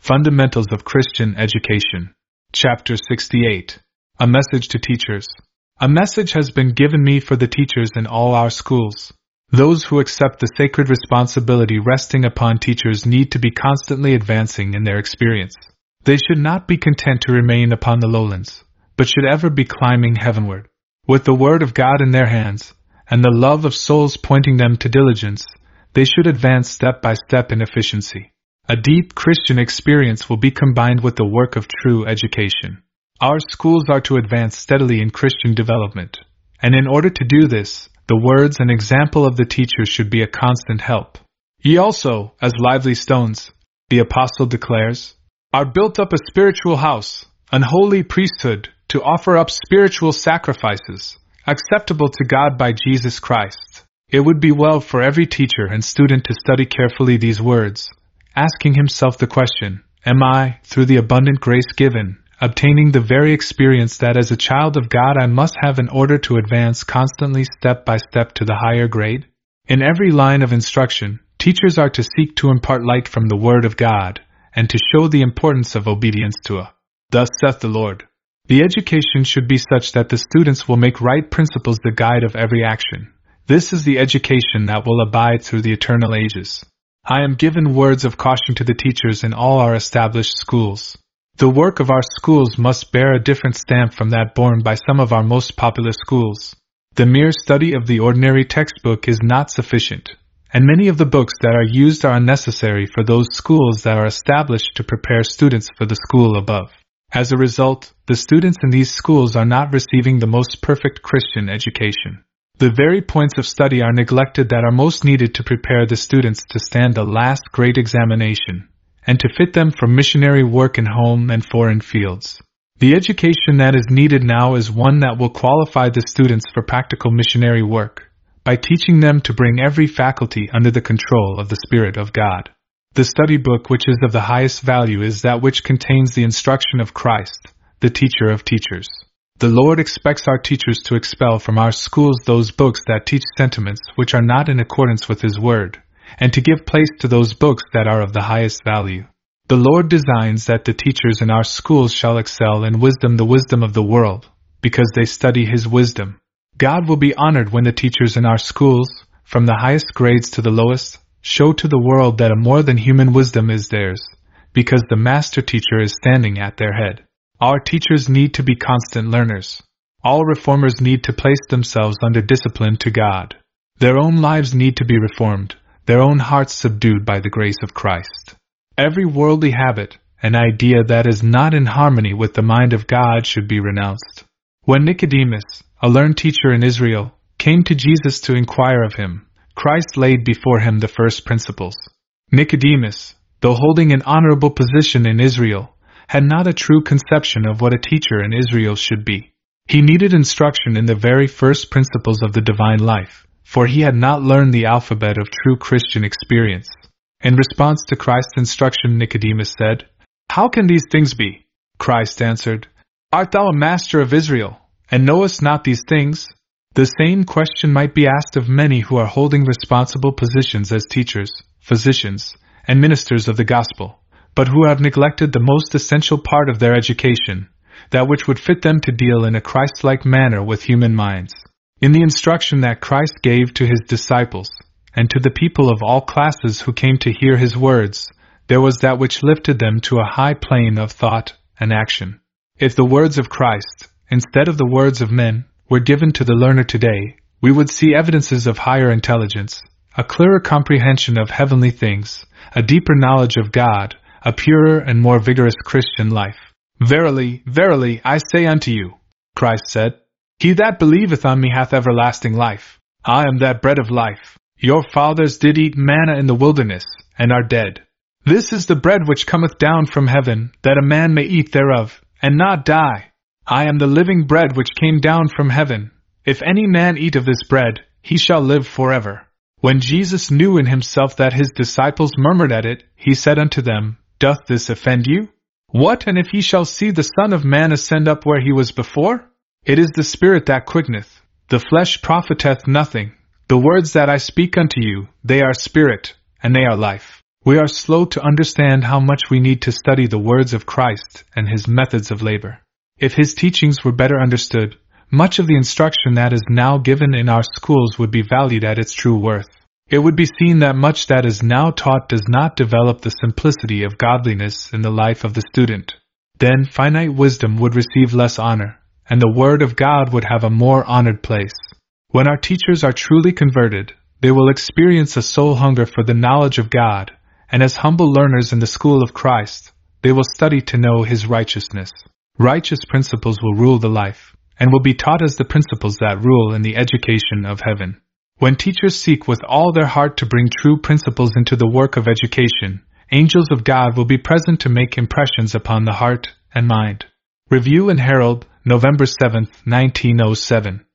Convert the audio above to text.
Fundamentals of Christian Education. Chapter 68. A Message to Teachers. A message has been given me for the teachers in all our schools. Those who accept the sacred responsibility resting upon teachers need to be constantly advancing in their experience. They should not be content to remain upon the lowlands, but should ever be climbing heavenward. With the Word of God in their hands, and the love of souls pointing them to diligence, they should advance step by step in efficiency. A deep Christian experience will be combined with the work of true education. Our schools are to advance steadily in Christian development, and in order to do this, the words and example of the teacher should be a constant help. Ye also, as lively stones, the apostle declares, are built up a spiritual house, an holy priesthood, to offer up spiritual sacrifices, acceptable to God by Jesus Christ. It would be well for every teacher and student to study carefully these words, asking himself the question, am I, through the abundant grace given, obtaining the very experience that as a child of God I must have in order to advance constantly step by step to the higher grade? In every line of instruction, teachers are to seek to impart light from the Word of God, and to show the importance of obedience to it. Thus saith the Lord. The education should be such that the students will make right principles the guide of every action. This is the education that will abide through the eternal ages. I am given words of caution to the teachers in all our established schools. The work of our schools must bear a different stamp from that borne by some of our most popular schools. The mere study of the ordinary textbook is not sufficient, and many of the books that are used are unnecessary for those schools that are established to prepare students for the school above. As a result, the students in these schools are not receiving the most perfect Christian education. The very points of study are neglected that are most needed to prepare the students to stand the last great examination, and to fit them for missionary work in home and foreign fields. The education that is needed now is one that will qualify the students for practical missionary work, by teaching them to bring every faculty under the control of the Spirit of God. The study book which is of the highest value is that which contains the instruction of Christ, the teacher of teachers. The Lord expects our teachers to expel from our schools those books that teach sentiments which are not in accordance with His Word, and to give place to those books that are of the highest value. The Lord designs that the teachers in our schools shall excel in wisdom, the wisdom of the world, because they study His wisdom. God will be honored when the teachers in our schools, from the highest grades to the lowest, show to the world that a more than human wisdom is theirs, because the master teacher is standing at their head. Our teachers need to be constant learners. All reformers need to place themselves under discipline to God. Their own lives need to be reformed, their own hearts subdued by the grace of Christ. Every worldly habit, an idea that is not in harmony with the mind of God should be renounced. When Nicodemus, a learned teacher in Israel, came to Jesus to inquire of him, Christ laid before him the first principles. Nicodemus, though holding an honorable position in Israel, had not a true conception of what a teacher in Israel should be. He needed instruction in the very first principles of the divine life, for he had not learned the alphabet of true Christian experience. In response to Christ's instruction, Nicodemus said, "How can these things be?" Christ answered, "Art thou a master of Israel, and knowest not these things?" The same question might be asked of many who are holding responsible positions as teachers, physicians, and ministers of the gospel, but who have neglected the most essential part of their education, that which would fit them to deal in a Christ-like manner with human minds. In the instruction that Christ gave to His disciples, and to the people of all classes who came to hear His words, there was that which lifted them to a high plane of thought and action. If the words of Christ, instead of the words of men, were given to the learner today, we would see evidences of higher intelligence, a clearer comprehension of heavenly things, a deeper knowledge of God, a purer and more vigorous Christian life. Verily, verily, I say unto you, Christ said, he that believeth on me hath everlasting life. I am that bread of life. Your fathers did eat manna in the wilderness, and are dead. This is the bread which cometh down from heaven, that a man may eat thereof, and not die. I am the living bread which came down from heaven. If any man eat of this bread, he shall live forever. When Jesus knew in himself that his disciples murmured at it, he said unto them, Doth this offend you? What, and if ye shall see the Son of Man ascend up where he was before? It is the Spirit that quickeneth, the flesh profiteth nothing. The words that I speak unto you, they are spirit, and they are life. We are slow to understand how much we need to study the words of Christ and his methods of labor. If his teachings were better understood, much of the instruction that is now given in our schools would be valued at its true worth. It would be seen that much that is now taught does not develop the simplicity of godliness in the life of the student. Then finite wisdom would receive less honor, and the Word of God would have a more honored place. When our teachers are truly converted, they will experience a soul hunger for the knowledge of God, and as humble learners in the school of Christ, they will study to know His righteousness. Righteous principles will rule the life, and will be taught as the principles that rule in the education of heaven. When teachers seek with all their heart to bring true principles into the work of education, angels of God will be present to make impressions upon the heart and mind. Review and Herald, November 7, 1907.